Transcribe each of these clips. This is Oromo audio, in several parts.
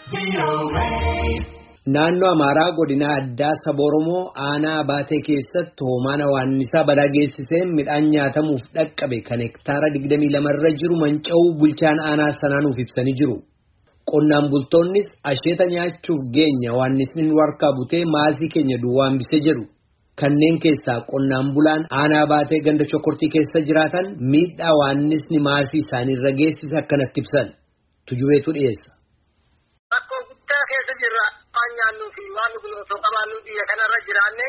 Naannoo Amaaraa godina addaa saba Oromoo aanaa baatee keessatti hoomaan hawaannisaa balaa geessisee midhaan nyaatamuuf dhaqqabe kan hektaara 22 irra jiru manca'uu bulchaan aanaa sanaanuuf ibsanii jiru. Qonnaan bultoonnis asheeta nyaachuuf geenya hawaannisni nu harkaa butee maasii keenya duwwaa hambisee jedhu. Kanneen keessaa qonnaan bulaan aanaa baatee ganda Chokortii keessa jiraatan miidhaa hawaannisni maasii isaanii irra geessise akkanatti ibsan. Tujubeetu dhiyeessa. Nyaannu fi waan gurgurtuu qabaannu biyya kanarra jiraanne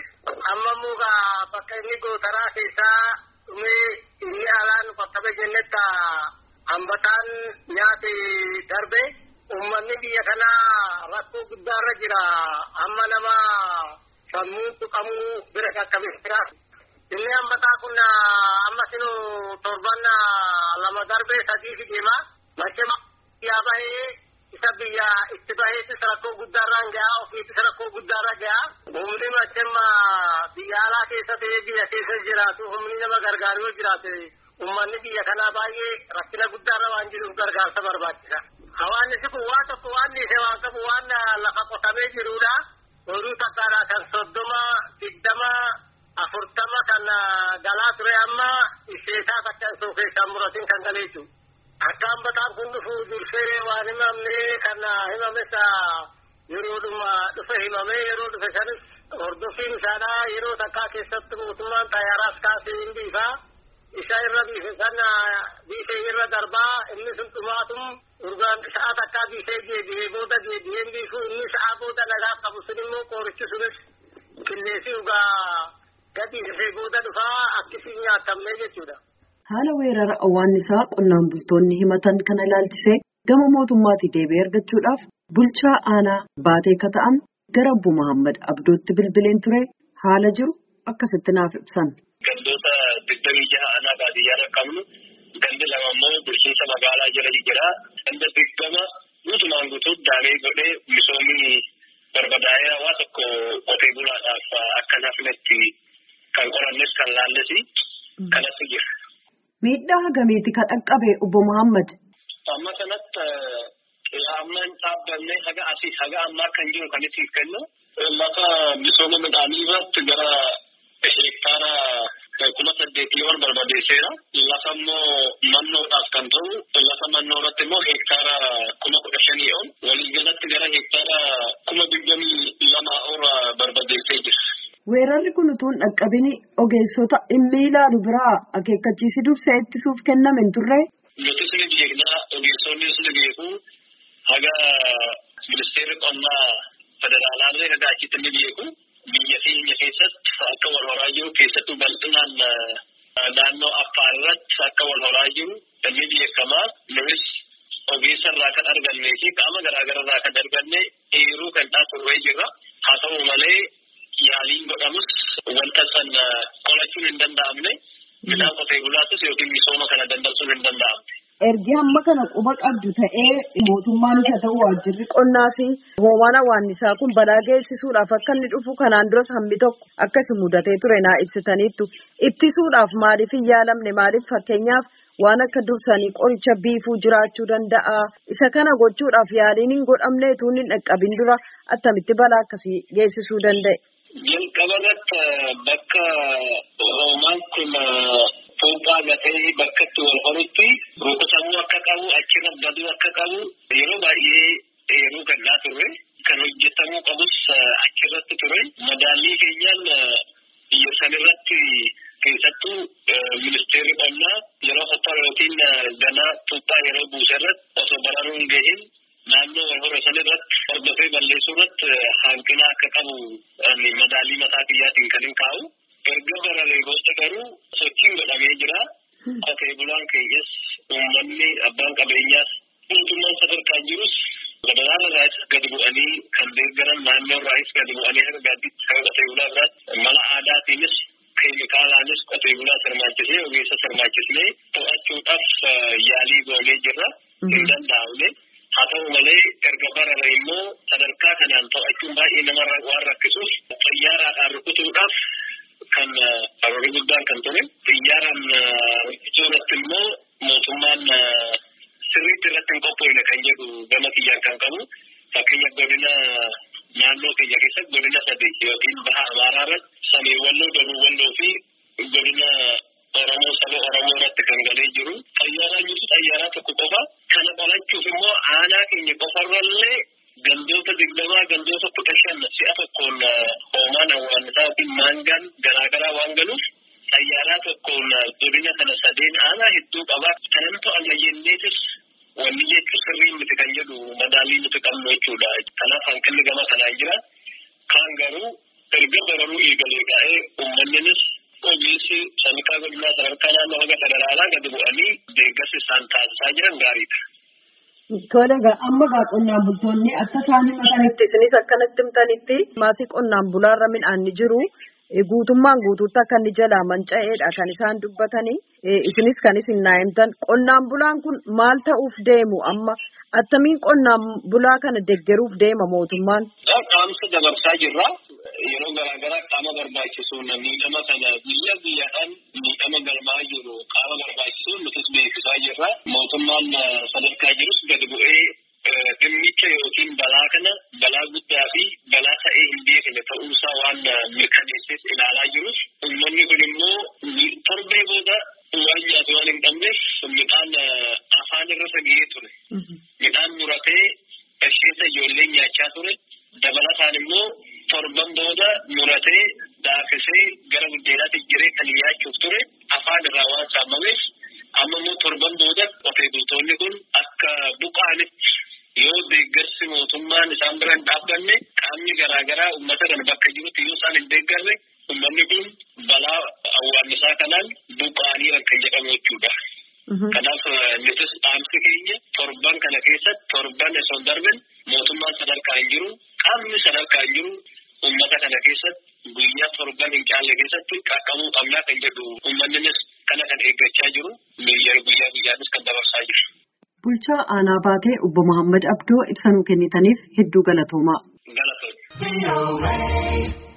amma mugaa bakka inni gootaraa keessaa dhumee inni alaan qaqqabe jennetta hambataan nyaate darbe uummanni biyya kanaa rakkoo guddaarra jira amma nama sammuu tuqamuu bira qaqqabe jira. Inni hambataa kun amma sinu torban lama darbe sadii deema machema yaa bahee isa biyya itti baheetti rakkoo guddaarraan gahaa ofiitti rakkoo guddaarra gahaa humni machemma biyya alaa keessa ta'ee biyya keessa jiraatu humni nama gargaaru yoo jiraate uummanni biyya kanaa baay'ee rakkina guddaarra waan jiruuf gargaarsa barbaachisa. Hawaannisi kun waan tokko waan dhiisee waan qabu waan lafa qotamee jirudha. Oduu takkaadha kan 30, 20, 40 kan galaa ture amma isheetaa takka isoo keessaa muratiin kan galee jiru. Akka hambataan kun dhufu dursee waan himamne kan himames yeroodhuma dhufe himame yeroo dhufe sanis hordoffiin isaadhaa yeroo takkaa keessatti mootummaan xayyaaraas kaasee hin biifaa isa irra biife sana biifee irra darbaa inni sun dhumaatum urgaan sa'a takkaa biifee deebi'ee booda deebi'een biifu inni sa'a booda nagaa qabu sun immoo qoorichi sunis qilleensii dhugaa gadi dhufee booda dhufaa akkasiin nyaatamne jechuudha. Haala weerara hawaannisaa qonnaan bultoonni himatan kana ilaalchisee gama mootummaatii deebii argachuudhaaf bulchaa aanaa baatee akka ta'an gara Obbo Muhammad Abdootti bilbileen ture haala jiru akkasitti naaf ibsan. Gandoota 26 aanaa baadiyyaa qabnu gandi lama immoo bulchiinsa magaalaa jala jira. Ganda 20 guutumaan guutuutti daamee godhee misoomii barbadaa'ee waa tokko qotee bulaadhaaf akka nafnetti kan qorannes kan laallesi kanatti jira. Miidhaa hagamiiti kan dhaqqabe Obbo Muhammad? Amma kanatti ammaan dhaabbanne haga ammaa kan jiru kan itti kennu lafa misooma midhaanii irratti gara hektaara 8,000 ol barbadeesseera. Lafa immoo mannoodhaaf kan ta'u lafa mannoo irratti immoo hektaara 15,000 ol waliigalatti gara hektaara 22,000 ol barbadeessee jira. Weerarri kun utuun dhaqqabini ogeessota dhimmi ilaalu biraa akeekkachiisi dursee ittisuuf kenname hin turre. Nuti sini beeknaa ogeessonni sini beeku haga ministeerri qonnaa federaalaa haga achitti ni beeku biyya keenya keessatti akka wal horaa jiru keessattuu bal'inaan naannoo Affaar irratti akka wal horaa jiru inni beekamaa nunis ogeessa irraa kan argannee fi qaama garaagaraa irraa kan arganne eeruu kan taasifamee jirra. Haa ta'u malee yaaliin godhamus wanta san qolachuun hin danda'amne midhaan qotee bulaatus yookiin misooma kana dandamsuun hin danda'amne. Ergi hamma kana quba qabdu ta'ee mootummaan isa ta'u waajjirri qonnaas hoomaan hawaannisaa kun balaa geessisuudhaaf akka inni dhufu kanaan duras hammi tokko akkasi mudatee ture naa ibsitaniittu ittisuudhaaf maaliif hin yaalamne maaliif fakkeenyaaf waan akka dursanii qoricha biifuu jiraachuu danda'a isa kana gochuudhaaf yaaliin hin godhamne tuun hin dhaqqabin dura attamitti balaa akkasii geessisuu danda'e. Jalqabarratti bakka hoomaan kun Poophaa gatee bakka itti wal horutti rukutamuu akka qabu achirra baduu akka qabu yeroo baay'ee eeruu kennaa turre kan hojjetamuu qabus achirratti ture madaallii keenyaan biyya sanirratti keessattuu ministeerri qonnaa yeroo hottara yookiin ganaa Poophaa yeroo buuserratti osoo bararuun gahin naannoo wal hora sanirratti hordofee balleessuu irratti hanqina akka qabu madaallii mataa biyyaatiin kan hin kaa'u. Erga bararee booda garuu sochiin godhamee jira. Qotee bulaan keenyas uummanni abbaan qabeenyaas mootummaan sadarkaan jirus federaala irraas gadi bu'anii kan deeggaran naannoo irraas gadi bu'anii haga gaaddiitti kan qotee bulaa biraatti mala aadaatiinis keemikaalaanis qotee bulaa sirmaachisee ogeessa sirmaachisnee to'achuudhaaf yaalii goonee jirra. Hin danda'amne. Haa ta'u malee erga bararee immoo sadarkaa kanaan to'achuun baay'ee nama waan rakkisuuf xiyyaaraadhaan rukutuudhaaf kan karoora guddaan kan ture xiyyaaraan ijoolletti immoo mootummaan sirriitti irratti hin qophoofne kan jedhu gama kiyyaan kan qabu godina Walloo fi godina Oromoo saba Oromoo irratti kan galee jiru. Xayyaaraan jiru xayyaaraa tokko qofa. Kana qolachuuf immoo aanaa keenya qofarrallee gandoota 20 gandoota 15 si'a tokkoon hoomaan hawaannisaa fi maangaan garaagaraa waan galuuf xayyaaraa tokkoon godina kana sadeen aanaa hedduu qaba. Kanamtu ammayyenneetis wanni jechuun sirrii miti kan jedhu madaalii nuti qabnu jechuudha. Kanaaf hanqinni gama kanaan jira. Kaan garuu erga bararuu eegalee ka'ee uummanninis ogeessi sadarkaa godinaa sadarkaa naannoo haga federaalaa gadi bu'anii deeggarsa isaan taasisaa jiran gaariidha. Tole amma qonnaan bultoonni akka isaan himatanitti isinis akkanatti himtanitti maasii qonnaan bulaarra midhaan ni jiru. Guutummaan guutuutti akka inni jalaa manca'eedha kan isaan dubbatanii. Isinis kan isin naa'imtan qonnaan bulaan kun maal ta'uuf deemu amma attamiin qonnaan bulaa kana deeggaruuf deema mootummaan? Qaamsa dabarsaa jirra. Yeroo garaagaraa qaama barbaachisuun miidhama kana guyyaadhaan miidhama galmaa jiru qaama barbaachisuun nutis beeksisaa jirra. Mootummaan sadarkaa jirus gadi bu'ee dhimmicha yookiin balaa kana balaa guddaa fi balaa ta'ee hin beekne ta'uusaa waan mirkaneesseef ilaalaa jirus. Uummanni kun immoo torbee booda waan nyaatu waan hin qabneef midhaan afaan irra sagee ture. Midhaan muratee asheessa ijoollee nyaachaa ture. Dabalataan immoo torban booda muratee daakisee gara buddeenaatti jiree kan nyaachuuf ture afaan irraa waan saamameef amma immoo torban booda qotee bultoonni kun akka buqaanitti yoo deeggarsi mootummaan isaan bira hin dhaabbanne qaamni garaagaraa uummata kana bakka jirutti yoo isaan hin deeggarre uummanni kun balaa hawaannisaa kanaan buqaanii kan jedhamu jechuudha. Kanaaf nutis dhaamsi keenya torban kana keessatti torban osoo hin darbin mootummaan sadarkaa hin jiru qaamni sadarkaa hin jiru uummata kana keessatti guyyaa torban hin caalle keessatti qaqqabuu qabnaa kan jedhu uummannis kana kan eeggachaa jiru guyyaa guyyaanis kan dabarsaa jiru. Bulchaa aanaa baatee obbo Muhammad Abdoo ibsa nuu kennitaniif hedduu galatoomaa. Galatooma.